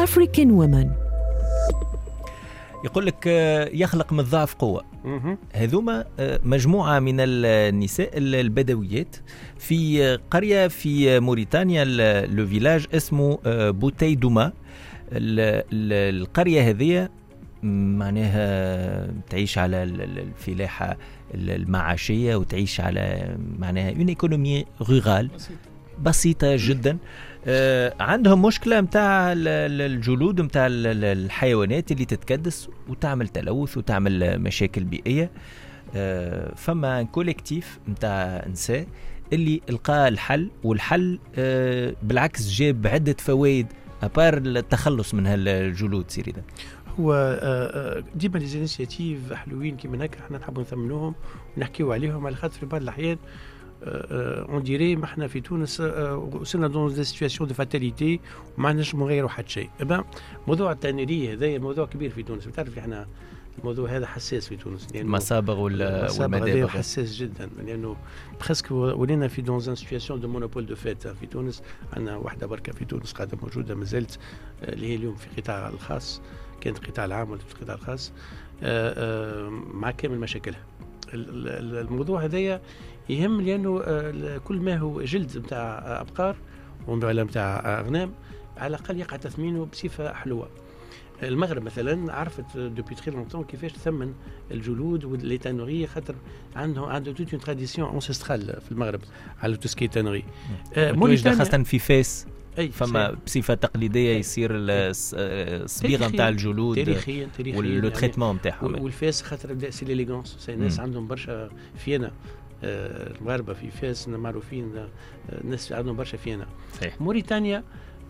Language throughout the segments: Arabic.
African Women. يقول لك يخلق من الضعف قوة. هذوما مجموعة من النساء البدويات في قرية في موريتانيا، لو فيلاج اسمه بوتي دوما. القرية هذه معناها تعيش على الفلاحة المعاشية وتعيش على معناها اون ايكونومي رورال بسيطة جدا. عندهم مشكلة متاع الجلود متاع الحيوانات اللي تتكدس وتعمل تلوث وتعمل مشاكل بيئية. فما كوليكتيف متاع نساء اللي لقى الحل، والحل بالعكس جاب عدة فوائد أبار التخلص من هالجلود. سيري ده هو ديما لي انيشيتيف حلوين كيما هكا احنا نحبوا نثمنوهم ونحكيو عليهم، على خاطر في بعض الأحيان on dirait ما احنا في تونس وصلنا dans des situations de fatalité وما عندناش نغيروا حتى شيء. موضوع التانيرية هذا موضوع كبير في تونس. بتعرف احنا الموضوع هذا حساس في تونس، لأنه المصابغ والمدابغ حساس جدا، لأنه بخسك ولينا في dans une situation de monopole de fait في تونس. عندنا واحدة بركة في تونس قاعدة موجودة مازالت، اللي هي اليوم في القطاع الخاص، كانت القطاع العام ولا في القطاع الخاص، مع كامل مشاكلها. الموضوع هذايا يهم، لأنه كل ما هو جلد متاع أبقار ولا متاع أغنام على الأقل يقع تثمينه بصفة حلوة. المغرب مثلا عرفت دوبي تري لونتون كيفاش تثمن الجلود والتانورية، خاطر عنده توت اون تراديسيون انسيسترال في المغرب على توسكي تانوري. موريتانيا خاصة في فاس فما بصفة تقليدية يصير الصبيغة متاع الجلود تاريخيا واللو تريتمون متاعهم. والفاس خاطر بدا سي ليليغونس، الناس عندهم برشا فينا، المغاربة في فاس معروفين، الناس عندهم برشا فينا. موريتانيا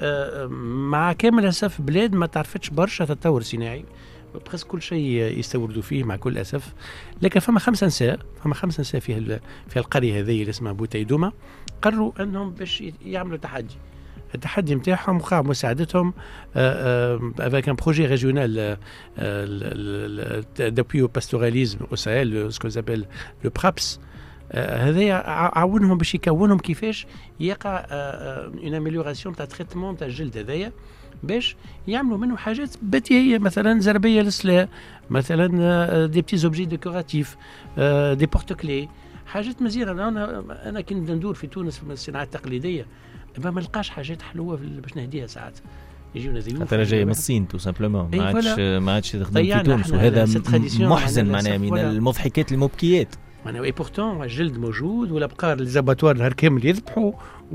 مع كامل الأسف بلاد ما تعرفتش برشا تطور صناعي، بخص كل شيء يستوردوا فيه مع كل أسف. لكن فما خمسة نساء في القرية هذه اللي اسمها بوتي دوما، قرروا أنهم باش يعملوا التحدي متاعهم وقع مساعدتهم avec un projet régional d'appui au pastoralisme au Sahel, ce qu'on appelle le PRAPS. هذا عاونهم باش يكونهم كيفاش يقع une amélioration تاع تريتمون تاع الجلد هذايا، باش يعملوا منه حاجات بديهية، مثلا زربية للسلاح، مثلا دي بتي زوبجي ديكوراتيف، دي بورتوكلي، حاجات مزيانة. أنا كي ندور في تونس في الصناعة التقليدية ما نلقاش حاجات حلوة باش نهديها ساعات. يجيونا ذيوف خاطر جاي من الصين تو سامبلومون، ما عادش تخدم في تونس، وهذا محزن معناها من المضحكات المبكيات. معناها اي بورتون الجلد موجود، والابقار الزباتوار نهار كامل يذبحوا،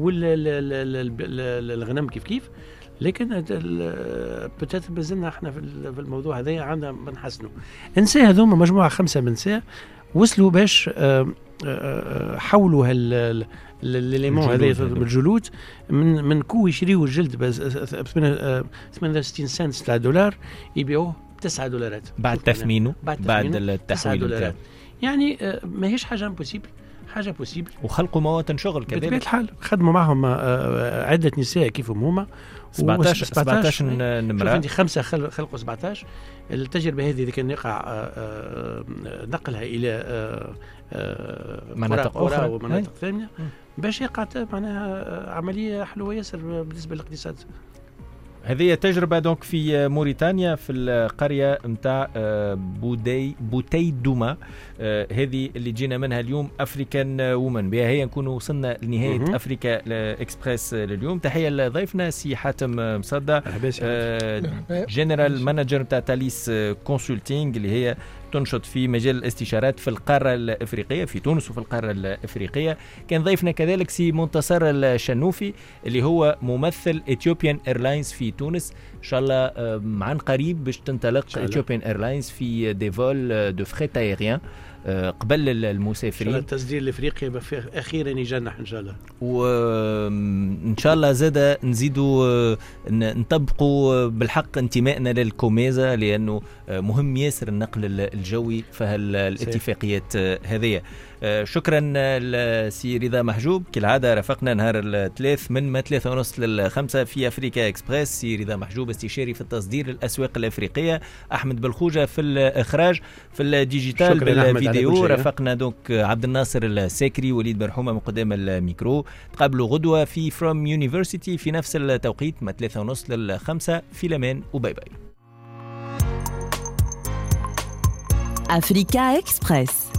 والغنم كيف، لكن بتات بزلنا احنا في الموضوع هذا عندنا بنحسنوا. النساء هذوما مجموعة 5 من نساء وصلوا باش حولوا الليمون هذا بالجلود من كو يشريوا الجلد ب 68 سنت تاع دولار يبيعوه $9 بعد تثمينه، بعد التحويل. يعني ماهيش حاجة امبوسيبل، حاجة بوسيبل. وخلقوا مواطن شغل كذلك بطبيعة الحال. خدموا معهم عدة نساء كيفهم هما 17 نمرة. عندي 5 خلقوا 17. التجربة هذه كان يقع نقلها إلى مناطق أخرى ومناطق ثانية باش يقع معناها عملية حلوة ياسر بالنسبة للاقتصاد. هذه تجربة دونك في موريتانيا في القرية متاع بوتي دوما. هذه اللي جينا منها اليوم أفريكان وومن. بها هي نكون وصلنا لنهاية أفريكا إكسبريس لليوم. تحية لضيفنا سي حاتم مصدى، جنرال مانجر متاع تاليس كونسلتينج، اللي هي تنشط في مجال الاستشارات في القارة الأفريقية، في تونس وفي القارة الأفريقية. كان ضيفنا كذلك سي منتصر الشنوفي اللي هو ممثل إثيوبيان إيرلاينز في تونس. إن شاء الله عن قريب باش تنطلق إثيوبيان إيرلاينز في دي فول دو فريت أيريان قبل المسافرين. التصدير الافريقي اخيرا يجنح ان شاء الله، وان شاء الله زاد نزيدوا نطبقوا بالحق انتمائنا للكوميزا، لانه مهم ياسر النقل الجوي في الاتفاقيات هذه. شكرا لسي رضا محجوب، كالعاده رافقنا نهار الثلاث من 3:30 ل5 في افريكا اكسبريس. سي رضا محجوب استشاري في التصدير الاسواق الافريقيه، احمد بالخوجه في الاخراج، في الديجيتال بالفيديو الفيديو. رافقنا دوك عبد الناصر الساكري وليد برحومة من قدام الميكرو. تقابلوا غدوة في From University في نفس التوقيت من 3:30 ل5. في الأمان وباي باي. Africa Express.